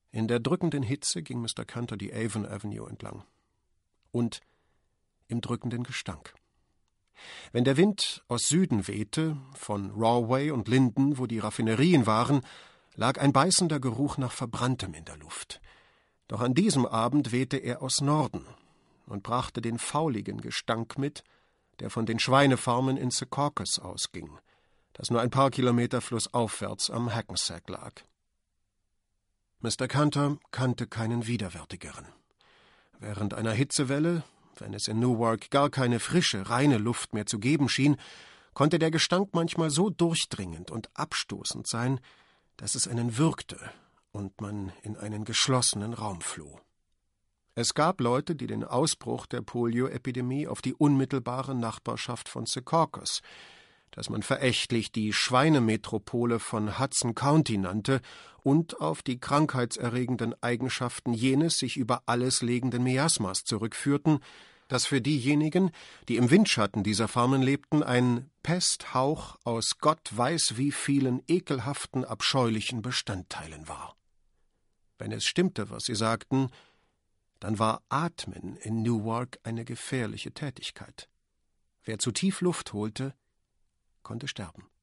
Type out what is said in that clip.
In der drückenden Hitze ging Mr. Cantor die Avon Avenue entlang. Und im drückenden Gestank. Wenn der Wind aus Süden wehte, von Rahway und Linden, wo die Raffinerien waren, lag ein beißender Geruch nach Verbranntem in der Luft. Doch an diesem Abend wehte er aus Norden und brachte den fauligen Gestank mit, der von den Schweinefarmen in Secaucus ausging, das nur ein paar Kilometer flussaufwärts am Hackensack lag. Mr. Cantor kannte keinen widerwärtigeren. Während einer Hitzewelle, wenn es in Newark gar keine frische, reine Luft mehr zu geben schien, konnte der Gestank manchmal so durchdringend und abstoßend sein, dass es einen würgte und man in einen geschlossenen Raum floh. Es gab Leute, die den Ausbruch der Polioepidemie auf die unmittelbare Nachbarschaft von Secaucus, das man verächtlich die Schweinemetropole von Hudson County nannte, und auf die krankheitserregenden Eigenschaften jenes sich über alles legenden Miasmas zurückführten, das für diejenigen, die im Windschatten dieser Farmen lebten, ein Pesthauch aus Gott weiß wie vielen ekelhaften, abscheulichen Bestandteilen war. Wenn es stimmte, was sie sagten, dann war Atmen in Newark eine gefährliche Tätigkeit. Wer zu tief Luft holte, konnte sterben.